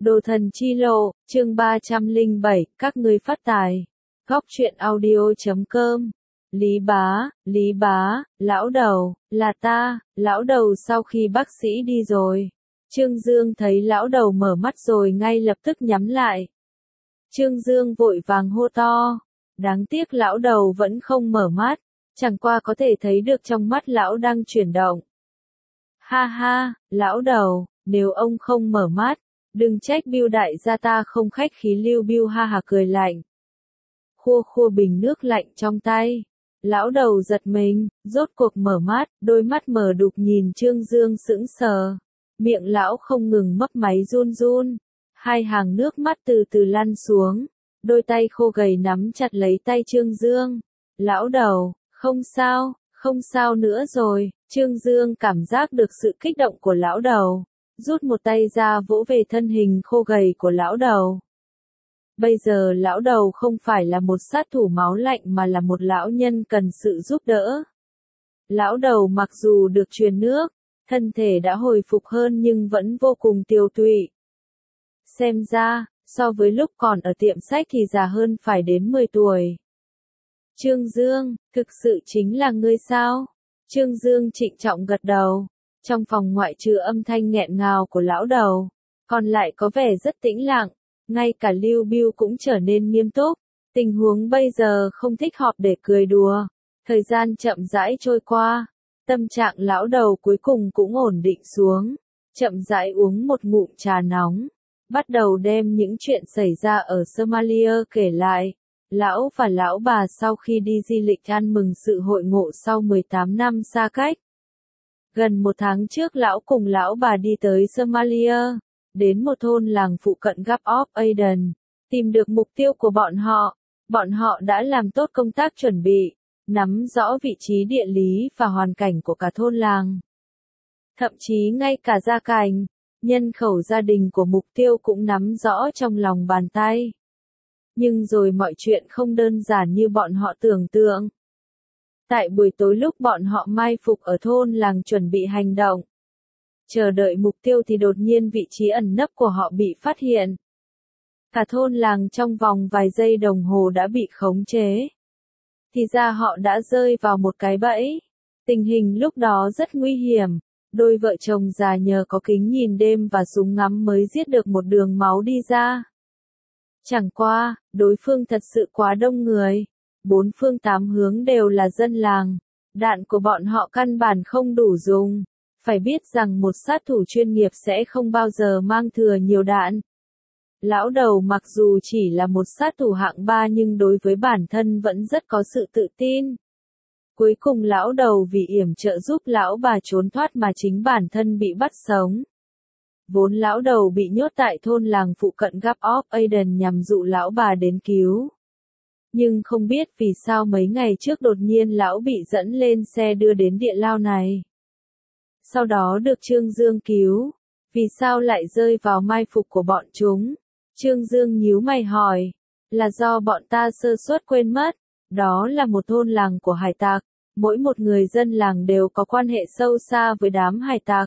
Đồ thần chi lộ, chương 307, các ngươi phát tài. Góc truyện audio.com. Lý bá, lão đầu, là ta, lão đầu sau khi bác sĩ đi rồi. Trương Dương thấy lão đầu mở mắt rồi ngay lập tức nhắm lại. Trương Dương vội vàng hô to. Đáng tiếc lão đầu vẫn không mở mắt, chẳng qua có thể thấy được trong mắt lão đang chuyển động. Ha ha, lão đầu, nếu ông không mở mắt, đừng trách Bưu đại gia ta không khách khí. Lưu Bưu ha hả cười lạnh. Khua khua bình nước lạnh trong tay. Lão đầu giật mình, rốt cuộc mở mắt, đôi mắt mờ đục nhìn Trương Dương sững sờ. Miệng lão không ngừng mấp máy run run. Hai hàng nước mắt từ từ lăn xuống. Đôi tay khô gầy nắm chặt lấy tay Trương Dương. Lão đầu, không sao nữa rồi. Trương Dương cảm giác được sự kích động của lão đầu. Rút một tay ra vỗ về thân hình khô gầy của lão đầu. Bây giờ lão đầu không phải là một sát thủ máu lạnh mà là một lão nhân cần sự giúp đỡ. Lão đầu mặc dù được truyền nước, thân thể đã hồi phục hơn nhưng vẫn vô cùng tiều tụy. Xem ra, so với lúc còn ở tiệm sách thì già hơn phải đến 10 tuổi. Trương Dương, thực sự chính là ngươi sao? Trương Dương trịnh trọng gật đầu. Trong phòng ngoại trừ âm thanh nghẹn ngào của lão đầu, còn lại có vẻ rất tĩnh lặng, ngay cả Lưu Bưu cũng trở nên nghiêm túc. Tình huống bây giờ không thích họp để cười đùa. Thời gian chậm rãi trôi qua, tâm trạng lão đầu cuối cùng cũng ổn định xuống, chậm rãi uống một ngụm trà nóng, bắt đầu đem những chuyện xảy ra ở Somalia kể lại. Lão và lão bà sau khi đi di lịch ăn mừng sự hội ngộ sau 18 năm xa cách. Gần một tháng trước lão cùng lão bà đi tới Somalia, đến một thôn làng phụ cận Gap of Aden, tìm được mục tiêu của bọn họ. Bọn họ đã làm tốt công tác chuẩn bị, nắm rõ vị trí địa lý và hoàn cảnh của cả thôn làng. Thậm chí ngay cả gia cảnh, nhân khẩu gia đình của mục tiêu cũng nắm rõ trong lòng bàn tay. Nhưng rồi mọi chuyện không đơn giản như bọn họ tưởng tượng. Tại buổi tối lúc bọn họ mai phục ở thôn làng chuẩn bị hành động, chờ đợi mục tiêu thì đột nhiên vị trí ẩn nấp của họ bị phát hiện. Cả thôn làng trong vòng vài giây đồng hồ đã bị khống chế. Thì ra họ đã rơi vào một cái bẫy. Tình hình lúc đó rất nguy hiểm. Đôi vợ chồng già nhờ có kính nhìn đêm và súng ngắm mới giết được một đường máu đi ra. Chẳng qua, đối phương thật sự quá đông người. 4 phương 8 hướng đều là dân làng. Đạn của bọn họ căn bản không đủ dùng. Phải biết rằng một sát thủ chuyên nghiệp sẽ không bao giờ mang thừa nhiều đạn. Lão đầu mặc dù chỉ là một sát thủ hạng 3 nhưng đối với bản thân vẫn rất có sự tự tin. Cuối cùng lão đầu vì yểm trợ giúp lão bà trốn thoát mà chính bản thân bị bắt sống. Vốn lão đầu bị nhốt tại thôn làng phụ cận Gap of Aden nhằm dụ lão bà đến cứu. Nhưng không biết vì sao mấy ngày trước đột nhiên lão bị dẫn lên xe đưa đến địa lao này. Sau đó được Trương Dương cứu. Vì sao lại rơi vào mai phục của bọn chúng? Trương Dương nhíu mày hỏi. Là do bọn ta sơ suất quên mất. Đó là một thôn làng của hải tặc. Mỗi một người dân làng đều có quan hệ sâu xa với đám hải tặc.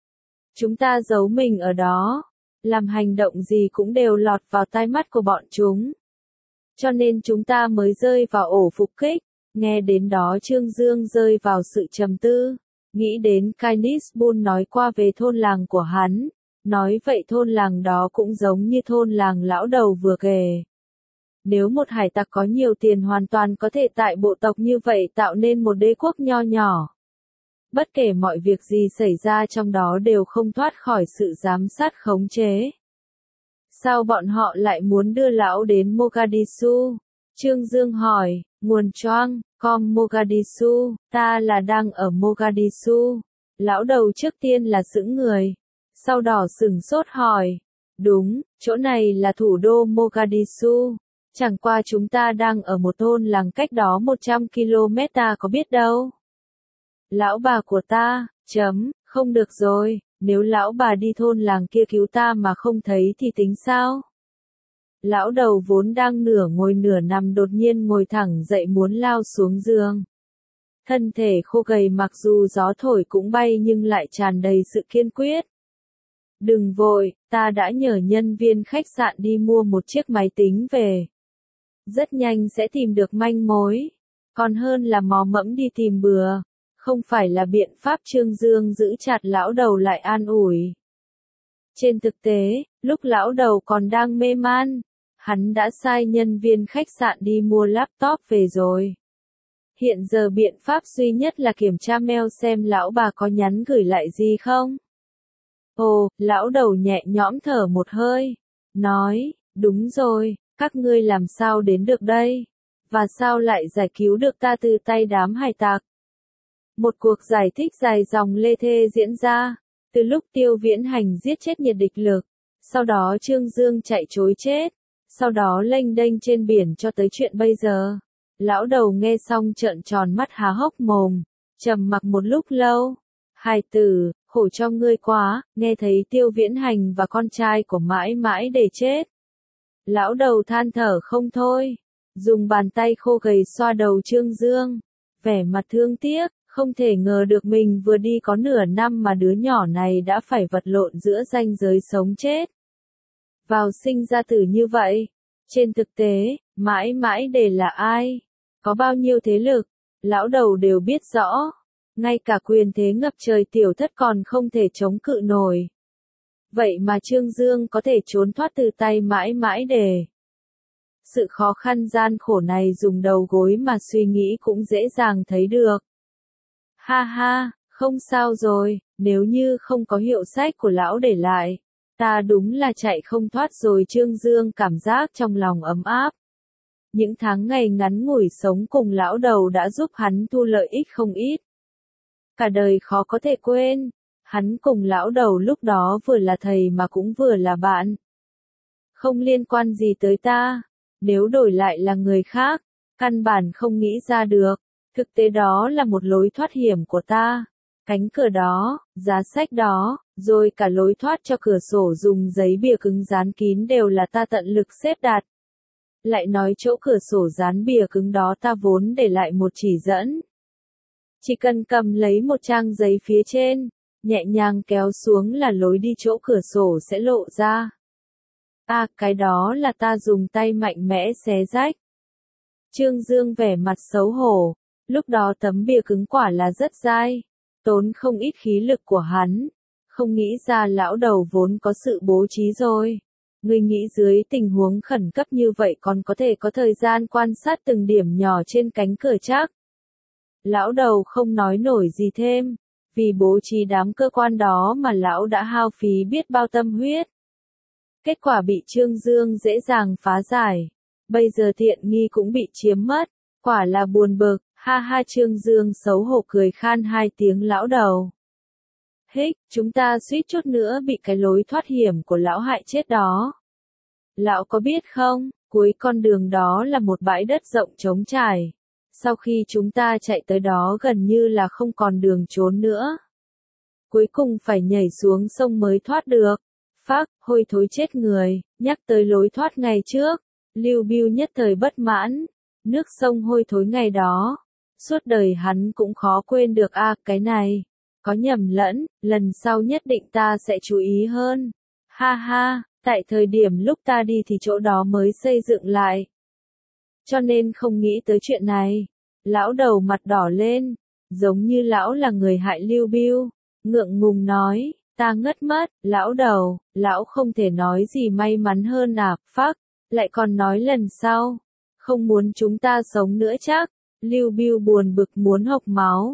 Chúng ta giấu mình ở đó. Làm hành động gì cũng đều lọt vào tai mắt của bọn chúng. Cho nên chúng ta mới rơi vào ổ phục kích. Nghe đến đó Trương Dương rơi vào sự trầm tư. Nghĩ đến Kainis Bull nói qua về thôn làng của hắn. Nói vậy thôn làng đó cũng giống như thôn làng lão đầu vừa kể. Nếu một hải tặc có nhiều tiền hoàn toàn có thể tại bộ tộc như vậy tạo nên một đế quốc nho nhỏ. Bất kể mọi việc gì xảy ra trong đó đều không thoát khỏi sự giám sát khống chế. Sao bọn họ lại muốn đưa lão đến Mogadishu? Trương Dương hỏi, nguồn choang, com Mogadishu, ta là đang ở Mogadishu. Lão đầu trước tiên là sững người. Sau đó sửng sốt hỏi, đúng, chỗ này là thủ đô Mogadishu. Chẳng qua chúng ta đang ở một thôn làng cách đó 100 km ta có biết đâu. Lão bà của ta, không được rồi, nếu lão bà đi thôn làng kia cứu ta mà không thấy thì tính sao? Lão đầu vốn đang nửa ngồi nửa nằm đột nhiên ngồi thẳng dậy muốn lao xuống giường. Thân thể khô gầy mặc dù gió thổi cũng bay nhưng lại tràn đầy sự kiên quyết. Đừng vội, ta đã nhờ nhân viên khách sạn đi mua một chiếc máy tính về. Rất nhanh sẽ tìm được manh mối. Còn hơn là mò mẫm đi tìm bừa. Không phải là biện pháp Trương Dương giữ chặt lão đầu lại an ủi. Trên thực tế, lúc lão đầu còn đang mê man, hắn đã sai nhân viên khách sạn đi mua laptop về rồi. Hiện giờ biện pháp duy nhất là kiểm tra mail xem lão bà có nhắn gửi lại gì không. Ồ, lão đầu nhẹ nhõm thở một hơi, nói, đúng rồi, các ngươi làm sao đến được đây? Và sao lại giải cứu được ta từ tay đám hải tặc? Một cuộc giải thích dài dòng lê thê diễn ra, từ lúc Tiêu Viễn Hành giết chết nhiệt địch lực, sau đó Trương Dương chạy trối chết, sau đó lênh đênh trên biển cho tới chuyện bây giờ. Lão đầu nghe xong trợn tròn mắt há hốc mồm, trầm mặc một lúc lâu. Hài tử, khổ cho ngươi quá, nghe thấy Tiêu Viễn Hành và con trai của mãi mãi để chết. Lão đầu than thở không thôi, dùng bàn tay khô gầy xoa đầu Trương Dương, vẻ mặt thương tiếc, không thể ngờ được mình vừa đi có nửa năm mà đứa nhỏ này đã phải vật lộn giữa ranh giới sống chết. Vào sinh ra tử như vậy, trên thực tế, mãi mãi để là ai? Có bao nhiêu thế lực, lão đầu đều biết rõ. Ngay cả quyền thế ngập trời tiểu thất còn không thể chống cự nổi. Vậy mà Trương Dương có thể trốn thoát từ tay mãi mãi để. Sự khó khăn gian khổ này dùng đầu gối mà suy nghĩ cũng dễ dàng thấy được. Ha ha, không sao rồi, nếu như không có hiệu sách của lão để lại, ta đúng là chạy không thoát rồi. Trương Dương cảm giác trong lòng ấm áp. Những tháng ngày ngắn ngủi sống cùng lão đầu đã giúp hắn thu lợi ích không ít. Cả đời khó có thể quên, hắn cùng lão đầu lúc đó vừa là thầy mà cũng vừa là bạn. Không liên quan gì tới ta, nếu đổi lại là người khác, căn bản không nghĩ ra được, thực tế đó là một lối thoát hiểm của ta. Cánh cửa đó, giá sách đó, rồi cả lối thoát cho cửa sổ dùng giấy bìa cứng dán kín đều là ta tận lực xếp đặt. Lại nói chỗ cửa sổ dán bìa cứng đó ta vốn để lại một chỉ dẫn. Chỉ cần cầm lấy một trang giấy phía trên, nhẹ nhàng kéo xuống là lối đi chỗ cửa sổ sẽ lộ ra. À, cái đó là ta dùng tay mạnh mẽ xé rách. Trương Dương vẻ mặt xấu hổ, lúc đó tấm bìa cứng quả là rất dai, tốn không ít khí lực của hắn, không nghĩ ra lão đầu vốn có sự bố trí rồi. Ngươi nghĩ dưới tình huống khẩn cấp như vậy còn có thể có thời gian quan sát từng điểm nhỏ trên cánh cửa chắc. Lão đầu không nói nổi gì thêm, vì bố trí đám cơ quan đó mà lão đã hao phí biết bao tâm huyết. Kết quả bị Trương Dương dễ dàng phá giải, bây giờ tiện nghi cũng bị chiếm mất, quả là buồn bực. Ha ha, Trương Dương xấu hổ cười khan hai tiếng. Lão đầu, hích, chúng ta suýt chút nữa bị cái lối thoát hiểm của lão hại chết đó. Lão có biết không, cuối con đường đó là một bãi đất rộng trống trải. Sau khi chúng ta chạy tới đó gần như là không còn đường trốn nữa. Cuối cùng phải nhảy xuống sông mới thoát được. Phác, hôi thối chết người, nhắc tới lối thoát ngày trước. Lưu Bưu nhất thời bất mãn. Nước sông hôi thối ngày đó, suốt đời hắn cũng khó quên được. À, cái này, có nhầm lẫn, lần sau nhất định ta sẽ chú ý hơn. Ha ha, tại thời điểm lúc ta đi thì chỗ đó mới xây dựng lại. Cho nên không nghĩ tới chuyện này. Lão đầu mặt đỏ lên, giống như lão là người hại Lưu Bưu, ngượng ngùng nói, ta ngất mất. Lão đầu, lão không thể nói gì may mắn hơn à? Phác, lại còn nói lần sau, không muốn chúng ta sống nữa chắc. Lưu Bưu buồn bực muốn hộc máu.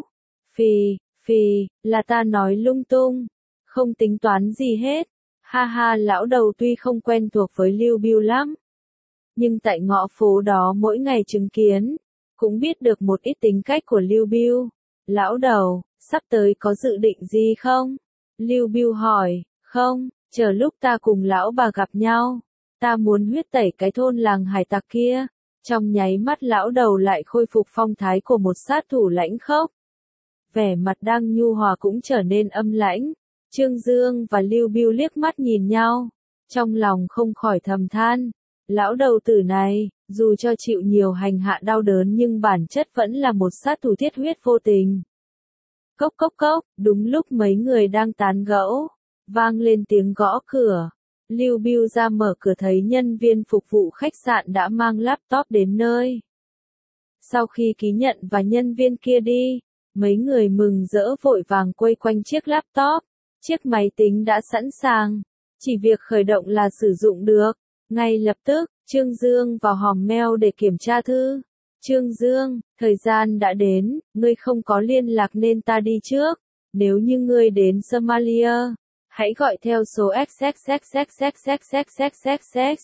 Phì, là ta nói lung tung, không tính toán gì hết. Ha ha, lão đầu tuy không quen thuộc với Lưu Bưu lắm, nhưng tại ngõ phố đó mỗi ngày chứng kiến, cũng biết được một ít tính cách của Lưu Bưu. Lão đầu, sắp tới có dự định gì không? Lưu Bưu hỏi. Không, chờ lúc ta cùng lão bà gặp nhau, ta muốn huyết tẩy cái thôn làng hải tặc kia. Trong nháy mắt lão đầu lại khôi phục phong thái của một sát thủ lãnh khốc. Vẻ mặt đang nhu hòa cũng trở nên âm lãnh. Trương Dương và Lưu Bưu liếc mắt nhìn nhau, trong lòng không khỏi thầm than. Lão đầu tử này, dù cho chịu nhiều hành hạ đau đớn nhưng bản chất vẫn là một sát thủ thiết huyết vô tình. Cốc cốc cốc, đúng lúc mấy người đang tán gẫu, Vang lên tiếng gõ cửa. Lưu Bưu ra mở cửa thấy nhân viên phục vụ khách sạn đã mang laptop đến nơi. Sau khi ký nhận và nhân viên kia đi, mấy người mừng rỡ vội vàng quây quanh chiếc laptop. Chiếc máy tính đã sẵn sàng, chỉ việc khởi động là sử dụng được. Ngay lập tức, Trương Dương vào hòm mail để kiểm tra thư. Trương Dương, thời gian đã đến, ngươi không có liên lạc nên ta đi trước. Nếu như ngươi đến Somalia, hãy gọi theo số XXXXXXXXXXX.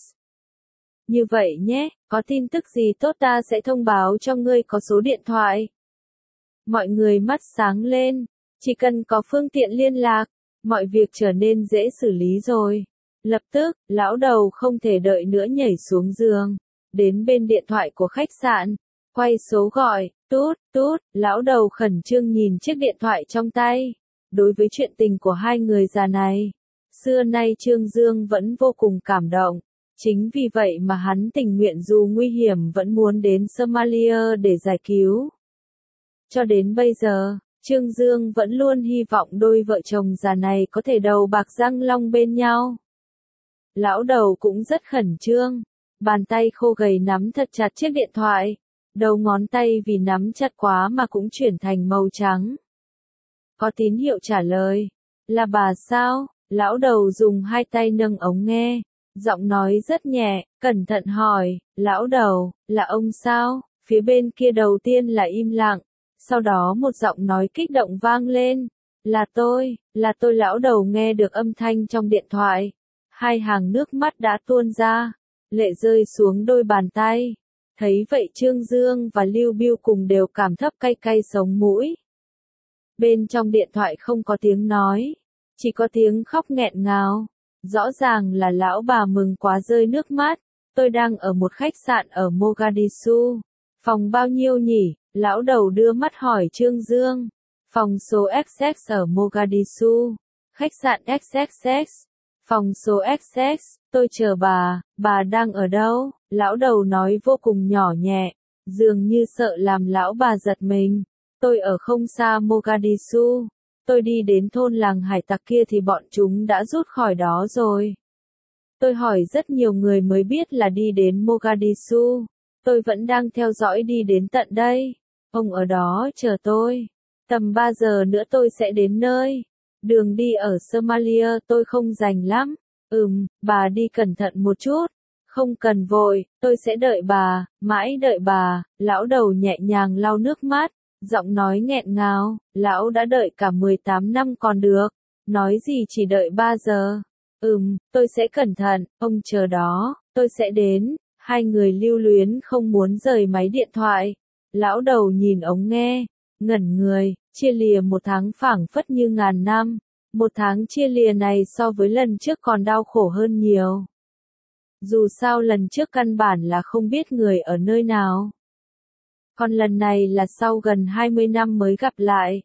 Như vậy nhé, có tin tức gì tốt ta sẽ thông báo cho ngươi, có số điện thoại. Mọi người mắt sáng lên, chỉ cần có phương tiện liên lạc, mọi việc trở nên dễ xử lý rồi. Lập tức, lão đầu không thể đợi nữa nhảy xuống giường, đến bên điện thoại của khách sạn, quay số gọi, tút, tút, lão đầu khẩn trương nhìn chiếc điện thoại trong tay. Đối với chuyện tình của hai người già này, xưa nay Trương Dương vẫn vô cùng cảm động. Chính vì vậy mà hắn tình nguyện dù nguy hiểm vẫn muốn đến Somalia để giải cứu. Cho đến bây giờ, Trương Dương vẫn luôn hy vọng đôi vợ chồng già này có thể đầu bạc răng long bên nhau. Lão đầu cũng rất khẩn trương, bàn tay khô gầy nắm thật chặt chiếc điện thoại, đầu ngón tay vì nắm chặt quá mà cũng chuyển thành màu trắng. Có tín hiệu trả lời, là bà sao? Lão đầu dùng hai tay nâng ống nghe, giọng nói rất nhẹ, cẩn thận hỏi, lão đầu, là ông sao? Phía bên kia đầu tiên là im lặng, sau đó một giọng nói kích động vang lên, là tôi, lão đầu nghe được âm thanh trong điện thoại. Hai hàng nước mắt đã tuôn ra, lệ rơi xuống đôi bàn tay. Thấy vậy Trương Dương và Lưu Bưu cùng đều cảm thấp cay cay sống mũi. Bên trong điện thoại không có tiếng nói, chỉ có tiếng khóc nghẹn ngào. Rõ ràng là lão bà mừng quá rơi nước mắt. Tôi đang ở một khách sạn ở Mogadishu. Phòng bao nhiêu nhỉ? Lão đầu đưa mắt hỏi Trương Dương. Phòng số XX ở Mogadishu. Khách sạn XXX. Phòng số XX, tôi chờ bà đang ở đâu? Lão đầu nói vô cùng nhỏ nhẹ, dường như sợ làm lão bà giật mình. Tôi ở không xa Mogadishu. Tôi đi đến thôn làng hải tặc kia thì bọn chúng đã rút khỏi đó rồi. Tôi hỏi rất nhiều người mới biết là đi đến Mogadishu. Tôi vẫn đang theo dõi đi đến tận đây. Ông ở đó chờ tôi. Tầm 3 giờ nữa tôi sẽ đến nơi. Đường đi ở Somalia tôi không rành lắm. Bà đi cẩn thận một chút. Không cần vội, tôi sẽ đợi bà, mãi đợi bà. Lão đầu nhẹ nhàng lau nước mắt, giọng nói nghẹn ngào, lão đã đợi cả 18 năm còn được. Nói gì chỉ đợi 3 giờ. Tôi sẽ cẩn thận, ông chờ đó, tôi sẽ đến. Hai người lưu luyến không muốn rời máy điện thoại. Lão đầu nhìn ống nghe, ngẩn người, chia lìa một tháng phảng phất như ngàn năm. Một tháng chia lìa này so với lần trước còn đau khổ hơn nhiều. Dù sao lần trước căn bản là không biết người ở nơi nào. Còn lần này là sau gần 20 năm mới gặp lại.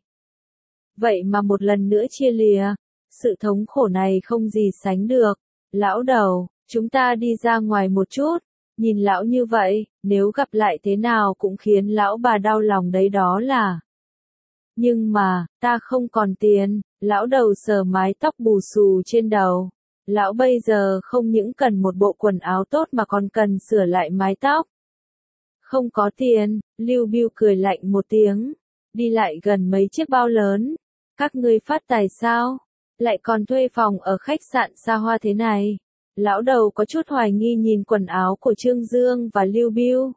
Vậy mà một lần nữa chia lìa, sự thống khổ này không gì sánh được. Lão đầu, chúng ta đi ra ngoài một chút. Nhìn lão như vậy, nếu gặp lại thế nào cũng khiến lão bà đau lòng đấy đó là. Nhưng mà, ta không còn tiền. Lão đầu sờ mái tóc bù xù trên đầu. Lão bây giờ không những cần một bộ quần áo tốt mà còn cần sửa lại mái tóc. Không có tiền, Lưu Bưu cười lạnh một tiếng. Đi lại gần mấy chiếc bao lớn. Các ngươi phát tài sao? Lại còn thuê phòng ở khách sạn xa hoa thế này. Lão đầu có chút hoài nghi nhìn quần áo của Trương Dương và Lưu Bưu.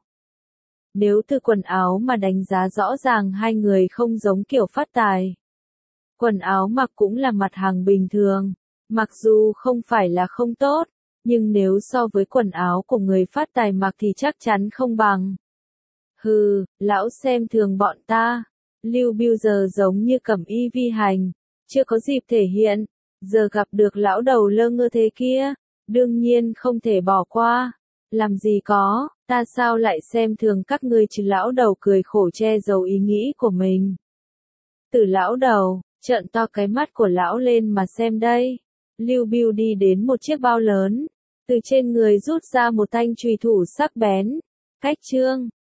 Nếu từ quần áo mà đánh giá rõ ràng hai người không giống kiểu phát tài. Quần áo mặc cũng là mặt hàng bình thường, mặc dù không phải là không tốt, nhưng nếu so với quần áo của người phát tài mặc thì chắc chắn không bằng. Hừ, lão xem thường bọn ta. Lưu Bưu giờ giống như cẩm y vi hành, chưa có dịp thể hiện, giờ gặp được lão đầu lơ ngơ thế kia, đương nhiên không thể bỏ qua. Làm gì có, ta sao lại xem thường các ngươi chứ? Lão đầu cười khổ che giấu ý nghĩ của mình. Từ lão đầu, trợn to cái mắt của lão lên mà xem đây. Lưu Bưu đi đến một chiếc bao lớn, từ trên người rút ra một thanh chùy thủ sắc bén. Cách Trương